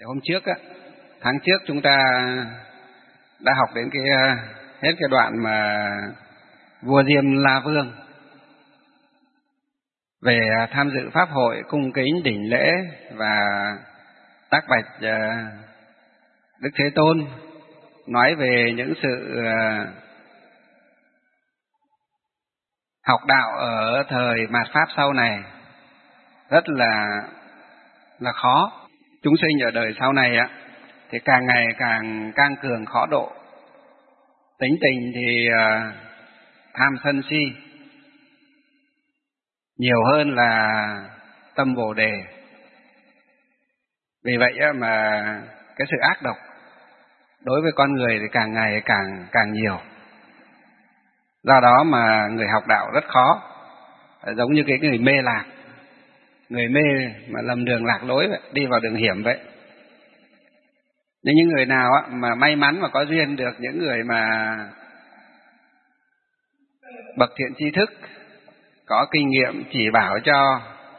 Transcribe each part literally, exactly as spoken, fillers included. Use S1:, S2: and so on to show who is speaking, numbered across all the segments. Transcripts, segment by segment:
S1: Hôm trước á, tháng trước chúng ta đã học đến cái hết cái đoạn mà vua Diêm La Vương về tham dự pháp hội cung kính đỉnh lễ và tác bạch Đức Thế Tôn, nói về những sự học đạo ở thời mạt Pháp sau này rất là là khó. Chúng sinh ở đời sau này á thì càng ngày càng cang cường khó độ. Tính tình thì tham sân si nhiều hơn là tâm Bồ đề. Vì vậy mà cái sự ác độc đối với con người thì càng ngày càng càng nhiều. Do đó mà người học đạo rất khó, giống như cái người mê lạc, người mê mà lầm đường lạc lối vậy, đi vào đường hiểm vậy. Nhưng những người nào mà may mắn mà có duyên được những người mà bậc thiện tri thức, có kinh nghiệm chỉ bảo cho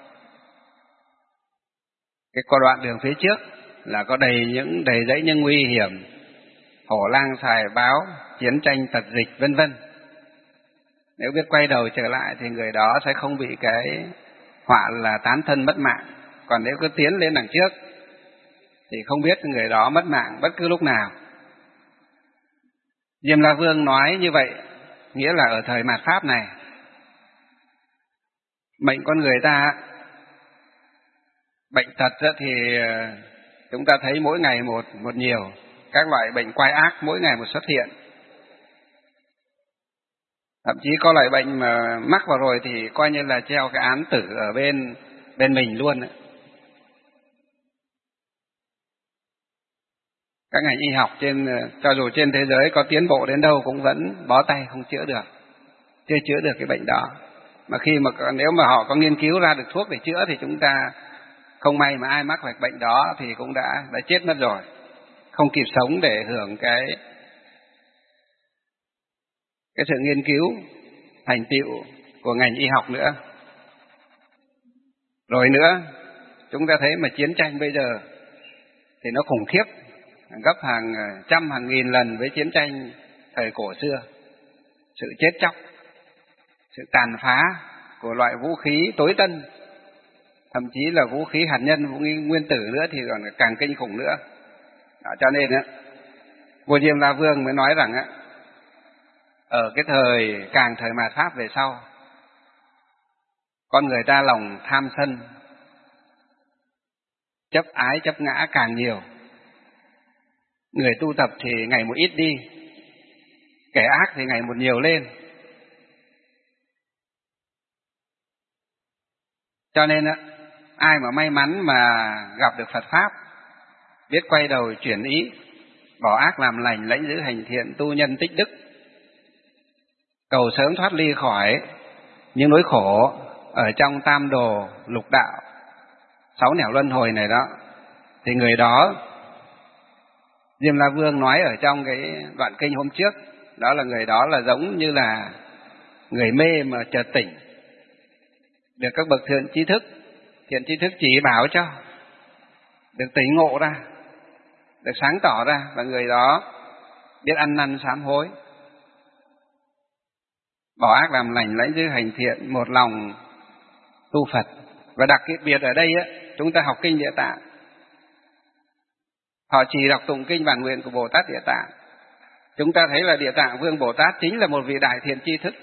S1: cái con đoạn đường phía trước là có đầy những đầy dẫy những nguy hiểm, hổ lang xài báo, chiến tranh tật dịch vân vân. Nếu biết quay đầu trở lại thì người đó sẽ không bị cái họa là tán thân mất mạng. Còn nếu cứ tiến lên đằng trước thì không biết người đó mất mạng bất cứ lúc nào. Diêm La Vương nói như vậy, nghĩa là ở thời mạt Pháp này, mệnh con người ta, bệnh tật thì chúng ta thấy mỗi ngày một một nhiều, các loại bệnh quái ác mỗi ngày một xuất hiện. Thậm chí có loại bệnh mà mắc vào rồi thì coi như là treo cái án tử ở bên bên mình luôn ấy. Các ngành y học trên, cho dù trên thế giới có tiến bộ đến đâu cũng vẫn bó tay không chữa được, chưa chữa được cái bệnh đó. Mà khi mà nếu mà họ có nghiên cứu ra được thuốc để chữa thì chúng ta không may mà ai mắc phải bệnh đó thì cũng đã đã chết mất rồi, không kịp sống để hưởng cái cái sự nghiên cứu thành tựu của ngành y học nữa. Rồi nữa, chúng ta thấy mà chiến tranh bây giờ thì nó khủng khiếp, gấp hàng trăm hàng nghìn lần với chiến tranh thời cổ xưa. Sự chết chóc, sự tàn phá của loại vũ khí tối tân, thậm chí là vũ khí hạt nhân, vũ khí nguyên tử nữa thì còn càng kinh khủng nữa. Đó, cho nên á, vua Diêm La Vương mới nói rằng á, ở cái thời càng thời mạt Pháp về sau, con người ta lòng tham sân, chấp ái chấp ngã càng nhiều. Người tu tập thì ngày một ít đi, kẻ ác thì ngày một nhiều lên. Cho nên á, ai mà may mắn mà gặp được Phật Pháp, biết quay đầu chuyển ý, bỏ ác làm lành, lãnh giữ hành thiện, tu nhân tích đức, cầu sớm thoát ly khỏi những nỗi khổ ở trong tam đồ lục đạo, sáu nẻo luân hồi này đó, thì người đó Diêm La Vương nói ở trong cái đoạn kinh hôm trước, đó là người đó là giống như là người mê mà chợt tỉnh, được các bậc thiện tri thức, thiện tri thức chỉ bảo cho, được tỉnh ngộ ra, được sáng tỏ ra, và người đó biết ăn năn sám hối, bỏ ác làm lành, lãnh giữ hành thiện, một lòng tu Phật. Và đặc biệt ở đây á, chúng ta học kinh Địa Tạng, họ chỉ đọc tụng kinh bản nguyện của Bồ Tát Địa Tạng. Chúng ta thấy là Địa Tạng Vương Bồ Tát chính là một vị đại thiện tri thức.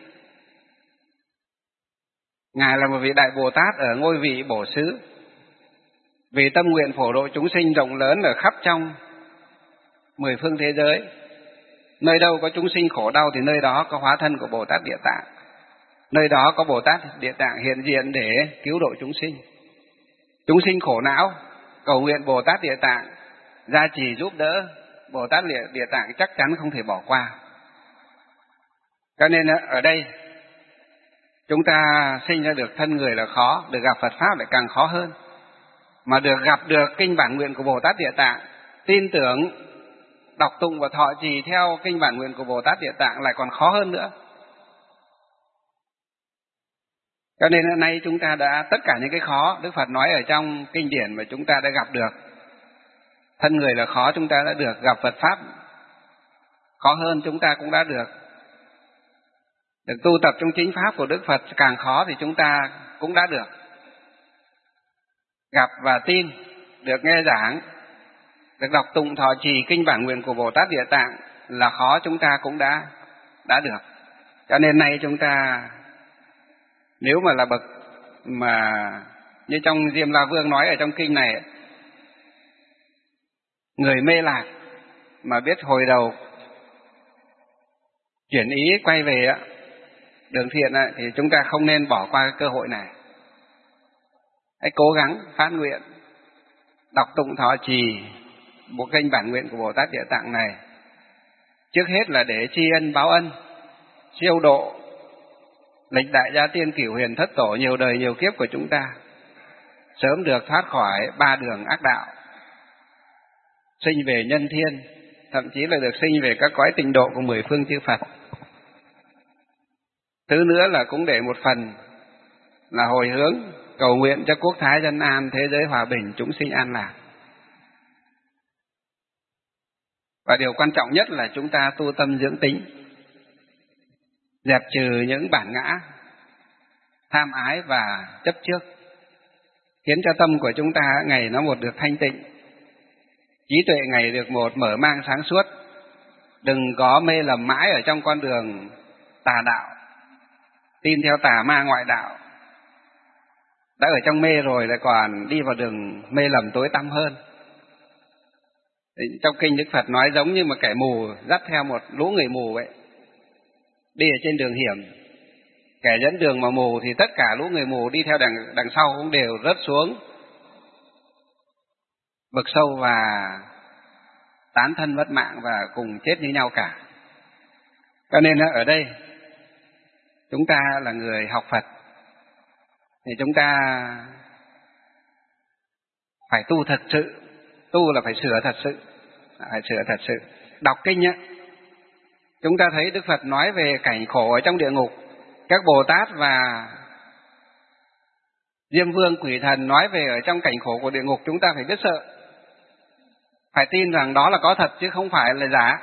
S1: Ngài là một vị đại Bồ Tát ở ngôi vị bổ xứ, vì tâm nguyện phổ độ chúng sinh rộng lớn ở khắp trong mười phương thế giới. Nơi đâu có chúng sinh khổ đau thì nơi đó có hóa thân của Bồ Tát Địa Tạng, nơi đó có Bồ Tát Địa Tạng hiện diện để cứu độ chúng sinh. Chúng sinh khổ não, cầu nguyện Bồ Tát Địa Tạng gia trì giúp đỡ, Bồ Tát Địa Tạng chắc chắn không thể bỏ qua. Cho nên ở đây chúng ta sinh ra được thân người là khó, được gặp Phật Pháp lại càng khó hơn. Mà được gặp được kinh bản nguyện của Bồ Tát Địa Tạng, tin tưởng, đọc tụng và thọ trì theo kinh bản nguyện của Bồ Tát Địa Tạng lại còn khó hơn nữa. Cho nên hôm nay chúng ta đã, tất cả những cái khó Đức Phật nói ở trong kinh điển mà chúng ta đã gặp được, Thân người là khó chúng ta đã được, gặp Phật Pháp khó hơn chúng ta cũng đã được. Được tu tập trong chính Pháp của Đức Phật càng khó thì chúng ta cũng đã được. Gặp và tin, được nghe giảng, được đọc tụng thọ trì kinh bản nguyện của Bồ Tát Địa Tạng là khó chúng ta cũng đã đã được. Cho nên nay chúng ta nếu mà là bậc mà như trong Diêm La Vương nói ở trong kinh này, người mê lạc mà biết hồi đầu chuyển ý quay về á, đường thiện á, thì chúng ta không nên bỏ qua cái cơ hội này. Hãy cố gắng phát nguyện đọc tụng thọ trì bộ kinh bản nguyện của Bồ Tát Địa Tạng này, trước hết là để tri ân báo ân, siêu độ lịch đại gia tiên cửu huyền thất tổ nhiều đời nhiều kiếp của chúng ta, sớm được thoát khỏi ba đường ác đạo, sinh về nhân thiên, thậm chí là được sinh về các cõi tịnh độ của mười phương chư Phật. Thứ nữa là cũng để một phần là hồi hướng cầu nguyện cho quốc thái dân an, thế giới hòa bình, chúng sinh an lạc. Và điều quan trọng nhất là chúng ta tu tâm dưỡng tính, dẹp trừ những bản ngã tham ái và chấp trước, khiến cho tâm của chúng ta ngày nó một được thanh tịnh, trí tuệ ngày được một mở mang sáng suốt. Đừng có mê lầm mãi ở trong con đường tà đạo, tin theo tà ma ngoại đạo. Đã ở trong mê rồi lại còn đi vào đường mê lầm tối tăm hơn. Trong kinh Đức Phật nói giống như một kẻ mù dắt theo một lũ người mù vậy, đi ở trên đường hiểm. Kẻ dẫn đường mà mù thì tất cả lũ người mù đi theo đằng, đằng sau cũng đều rớt xuống vực sâu và tán thân mất mạng và cùng chết như nhau cả. Cho nên ở đây chúng ta là người học Phật thì chúng ta phải tu thật sự. Tu là phải sửa thật sự, phải sửa thật sự. Đọc kinh á, chúng ta thấy Đức Phật nói về cảnh khổ ở trong địa ngục, các Bồ Tát và Diêm Vương quỷ thần nói về ở trong cảnh khổ của địa ngục, chúng ta phải biết sợ, phải tin rằng đó là có thật chứ không phải là giả.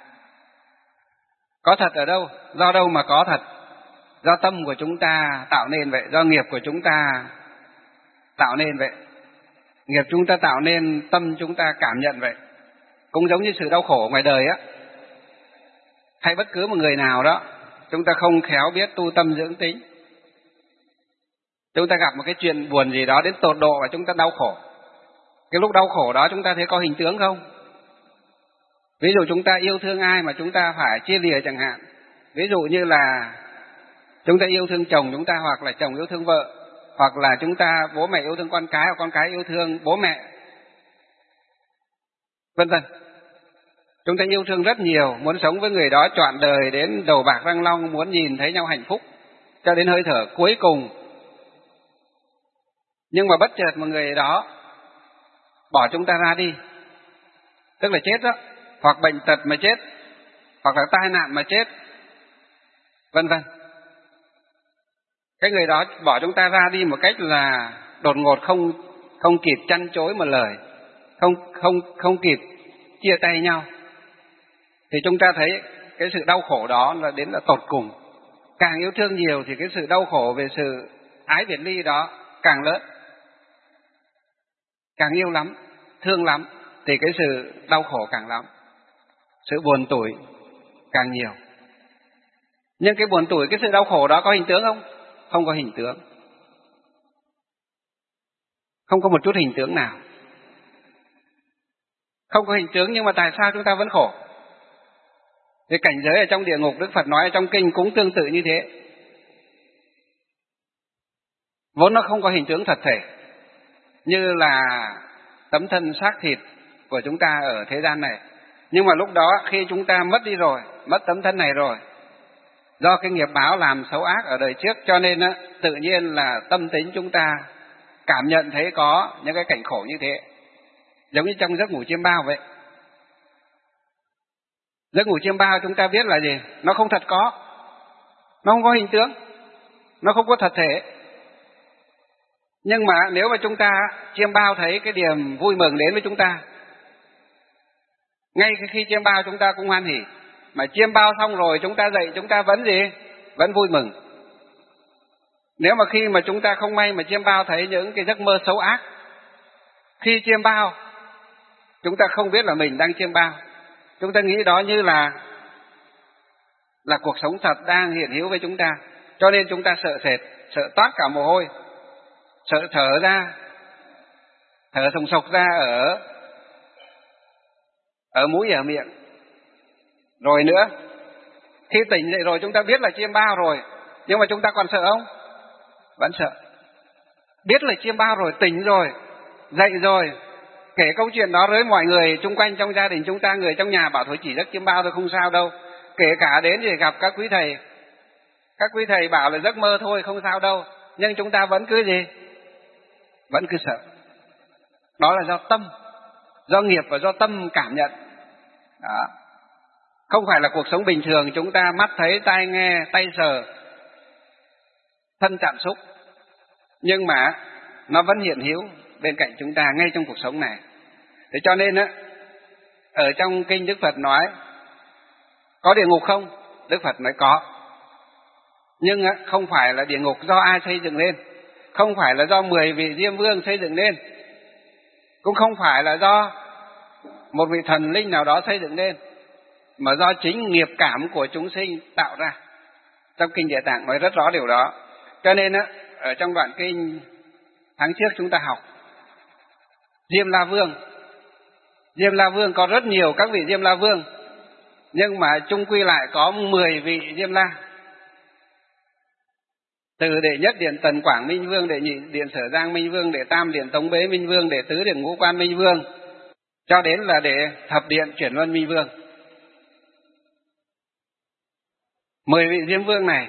S1: Có thật ở đâu? Do đâu mà có thật? Do tâm của chúng ta tạo nên vậy, do nghiệp của chúng ta tạo nên vậy. Nghiệp chúng ta tạo nên, tâm chúng ta cảm nhận vậy. Cũng giống như sự đau khổ ngoài đời á, hay bất cứ một người nào đó, chúng ta không khéo biết tu tâm dưỡng tính, chúng ta gặp một cái chuyện buồn gì đó đến tột độ và chúng ta đau khổ. Cái lúc đau khổ đó chúng ta thấy có hình tướng không? Ví dụ chúng ta yêu thương ai mà chúng ta phải chia lìa chẳng hạn. Ví dụ như là chúng ta yêu thương chồng chúng ta, hoặc là chồng yêu thương vợ, hoặc là chúng ta bố mẹ yêu thương con cái, hoặc con cái yêu thương bố mẹ, vân vân. Chúng ta yêu thương rất nhiều, muốn sống với người đó trọn đời đến đầu bạc răng long, muốn nhìn thấy nhau hạnh phúc cho đến hơi thở cuối cùng. Nhưng mà bất chợt một người đó bỏ chúng ta ra đi, tức là chết đó, hoặc bệnh tật mà chết, hoặc là tai nạn mà chết, vân vân. Cái người đó bỏ chúng ta ra đi một cách là đột ngột, không không kịp chăn chối một lời, không không không kịp chia tay nhau, thì chúng ta thấy cái sự đau khổ đó là đến là tột cùng. Càng yêu thương nhiều thì cái sự đau khổ về sự ái biệt ly đó càng lớn. Càng yêu lắm, thương lắm thì cái sự đau khổ càng lắm, sự buồn tủi càng nhiều. Nhưng cái buồn tủi, cái sự đau khổ đó có hình tướng không? Không có hình tướng. Không có một chút hình tướng nào. Không có hình tướng, nhưng mà tại sao chúng ta vẫn khổ? Cái cảnh giới ở trong địa ngục, Đức Phật nói ở trong kinh cũng tương tự như thế. Vốn nó không có hình tướng thật thể, như là tấm thân xác thịt của chúng ta ở thế gian này. Nhưng mà lúc đó khi chúng ta mất đi rồi, mất tấm thân này rồi, do cái nghiệp báo làm xấu ác ở đời trước, cho nên á, tự nhiên là tâm tính chúng ta cảm nhận thấy có những cái cảnh khổ như thế. Giống như trong giấc ngủ chiêm bao vậy. Giấc ngủ chiêm bao chúng ta biết là gì? Nó không thật có, nó không có hình tướng, nó không có thật thể. Nhưng mà nếu mà chúng ta chiêm bao thấy cái điểm vui mừng đến với chúng ta, Ngay khi chiêm bao chúng ta cũng hoan hỉ, mà chiêm bao xong rồi chúng ta dậy chúng ta vẫn gì? Vẫn vui mừng. Nếu mà khi mà chúng ta không may mà chiêm bao thấy những cái giấc mơ xấu ác, khi chiêm bao chúng ta không biết là mình đang chiêm bao, chúng ta nghĩ đó như là là cuộc sống thật đang hiện hữu với chúng ta, cho nên chúng ta sợ sệt, sợ toát cả mồ hôi, sợ thở ra, thở sùng sục ra ở ở mũi ở miệng. Rồi nữa, khi tỉnh dậy rồi chúng ta biết là chiêm bao rồi, nhưng mà chúng ta còn sợ không? Vẫn sợ. Biết là chiêm bao rồi, tỉnh rồi, dậy rồi, kể câu chuyện đó với mọi người chung quanh trong gia đình chúng ta, người trong nhà bảo thôi chỉ giấc chiêm bao thôi không sao đâu. Kể cả đến thì gặp các quý thầy, các quý thầy bảo là giấc mơ thôi không sao đâu, nhưng chúng ta vẫn cứ gì? Vẫn cứ sợ. Đó là do tâm, do nghiệp và do tâm cảm nhận. Đó. Không phải là cuộc sống bình thường chúng ta mắt thấy, tai nghe, tay sờ, thân chạm xúc, nhưng mà nó vẫn hiện hữu bên cạnh chúng ta ngay trong cuộc sống này. Thế cho nên á, ở trong kinh Đức Phật nói có địa ngục không? Đức Phật nói có. Nhưng á, không phải là địa ngục do ai xây dựng lên, không phải là do mười vị Diêm Vương xây dựng lên, cũng không phải là do một vị thần linh nào đó xây dựng lên, mà do chính nghiệp cảm của chúng sinh tạo ra. Trong kinh Địa Tạng nói rất rõ điều đó. Cho nên á, ở trong đoạn kinh tháng trước chúng ta học Diêm La Vương. Diêm La Vương có rất nhiều các vị Diêm La Vương, nhưng mà chung quy lại có mười vị Diêm La. Từ đệ nhất Điện Tần Quảng Minh Vương, đệ nhị Điện Sở Giang Minh Vương, đệ tam Điện Tống Bế Minh Vương, đệ tứ Điện Ngũ Quan Minh Vương, cho đến là đệ thập Điện Chuyển Luân Minh Vương. Mười vị Diêm Vương này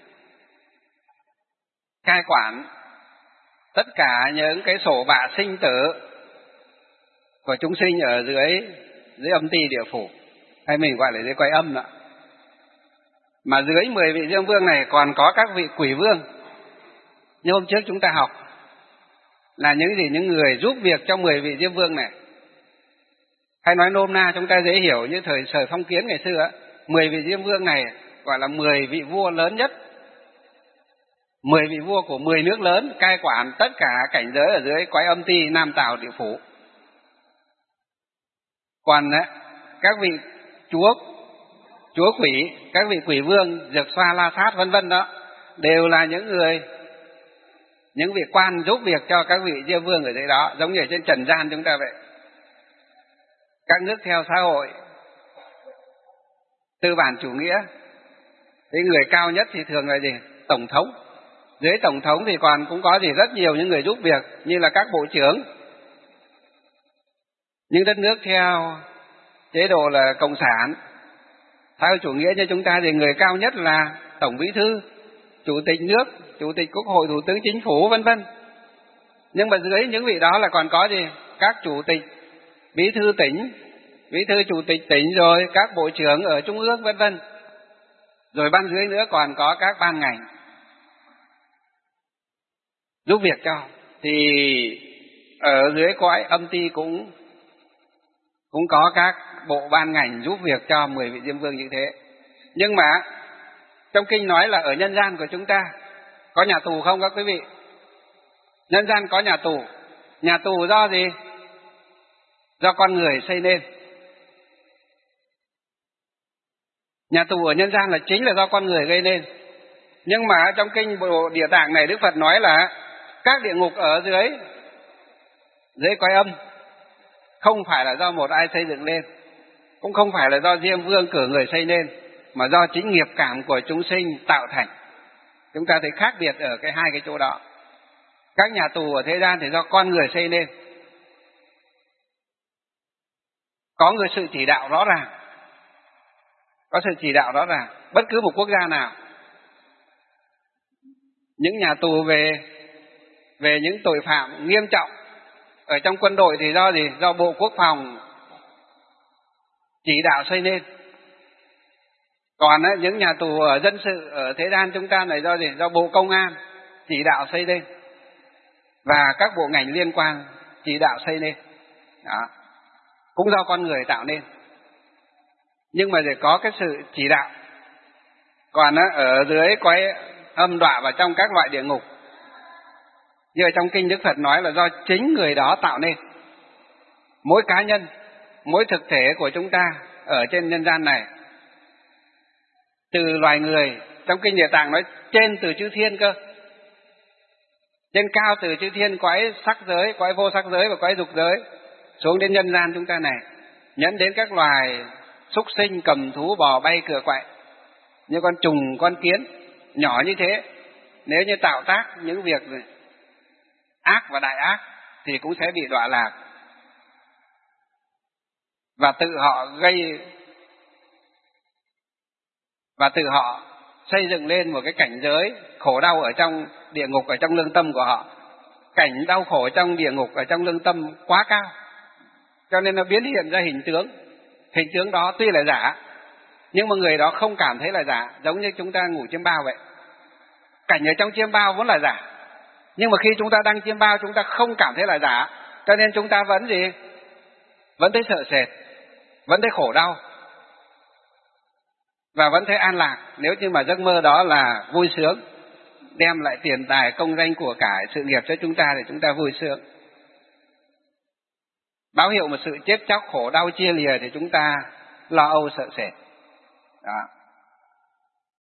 S1: cai quản tất cả những cái sổ bạ sinh tử của chúng sinh ở dưới dưới âm ti địa phủ, hay mình gọi là dưới quay âm đó. Mà dưới mười vị Diêm Vương này còn có các vị quỷ vương. Như hôm trước chúng ta học là những gì? Những người giúp việc cho mười vị Diêm Vương này. Hay nói nôm na chúng ta dễ hiểu như thời Sở Phong Kiến ngày xưa, mười vị Diêm Vương này gọi là mười vị vua lớn nhất, mười vị vua của mười nước lớn, cai quản tất cả cảnh giới ở dưới quái âm ti Nam Tào địa phủ. Còn các vị chúa chúa quỷ, các vị quỷ vương, Dược Xoa, La Sát vân vân đó, đều là những người, những vị quan giúp việc cho các vị Diêm Vương ở dưới đó, giống như ở trên trần gian chúng ta vậy. Các nước theo xã hội tư bản chủ nghĩa, cái người cao nhất thì thường là gì? Tổng thống. Dưới tổng thống thì còn cũng có gì? Rất nhiều những người giúp việc như là các bộ trưởng. Nhưng đất nước theo chế độ là cộng sản, xã hội chủ nghĩa như chúng ta thì người cao nhất là tổng bí thư, chủ tịch nước, chủ tịch quốc hội, thủ tướng chính phủ vân vân. Nhưng mà dưới những vị đó là còn có gì? Các chủ tịch, bí thư tỉnh, bí thư chủ tịch tỉnh, rồi các bộ trưởng ở trung ương vân vân. Rồi ban dưới nữa còn có các ban ngành giúp việc cho. Thì ở dưới cõi âm ti cũng cũng có các bộ ban ngành giúp việc cho mười vị Diêm Vương như thế. Nhưng mà trong kinh nói là ở nhân gian của chúng ta có nhà tù không các quý vị? Nhân gian có nhà tù. Nhà tù do gì? Do con người xây nên. Nhà tù ở nhân gian là chính là do con người gây nên. Nhưng mà trong kinh Bộ Địa Tạng này Đức Phật nói là các địa ngục ở dưới dưới cõi âm không phải là do một ai xây dựng lên, cũng không phải là do Diêm Vương cử người xây nên, mà do chính nghiệp cảm của chúng sinh tạo thành. Chúng ta thấy khác biệt ở cái hai cái chỗ đó. Các nhà tù ở thế gian thì do con người xây nên, có người sự chỉ đạo rõ ràng, có sự chỉ đạo rõ ràng. Bất cứ một quốc gia nào, những nhà tù về về những tội phạm nghiêm trọng ở trong quân đội thì do gì? Do Bộ Quốc phòng chỉ đạo xây nên. Còn á, những nhà tù ở dân sự ở thế gian chúng ta này do gì? Do Bộ Công an chỉ đạo xây nên, và các bộ ngành liên quan chỉ đạo xây nên. Đó, cũng do con người tạo nên. nhưng mà để có cái sự chỉ đạo. Còn ở dưới quái âm đọa vào trong các loại địa ngục, như ở trong kinh Đức Phật nói là do chính người đó tạo nên. Mỗi cá nhân, mỗi thực thể của chúng ta ở trên nhân gian này, từ loài người, trong kinh Địa Tạng nói trên từ chư thiên cơ, trên cao từ chư thiên, quái sắc giới, quái vô sắc giới và quái dục giới, xuống đến nhân gian chúng ta này, nhẫn đến các loài súc sinh, cầm thú, bò bay, cựa quậy, như con trùng, con kiến nhỏ như thế. Nếu như tạo tác những việc ác và đại ác thì cũng sẽ bị đọa lạc, và tự họ gây và tự họ xây dựng lên một cái cảnh giới khổ đau ở trong địa ngục, ở trong lương tâm của họ. Cảnh đau khổ trong địa ngục, ở trong lương tâm quá cao, cho nên nó biến hiện ra hình tướng. Hình tướng đó tuy là giả, nhưng mà người đó không cảm thấy là giả, giống như chúng ta ngủ chiêm bao vậy. Cảnh ở trong chiêm bao vốn là giả, nhưng mà khi chúng ta đang chiêm bao chúng ta không cảm thấy là giả, cho nên chúng ta vẫn gì? Vẫn thấy sợ sệt, vẫn thấy khổ đau, và vẫn thấy an lạc. Nếu như mà giấc mơ đó là vui sướng, đem lại tiền tài, công danh, của cải, sự nghiệp cho chúng ta thì chúng ta vui sướng. Báo hiệu một sự chết chóc, khổ đau, chia lìa thì chúng ta lo âu sợ sệt. Đó.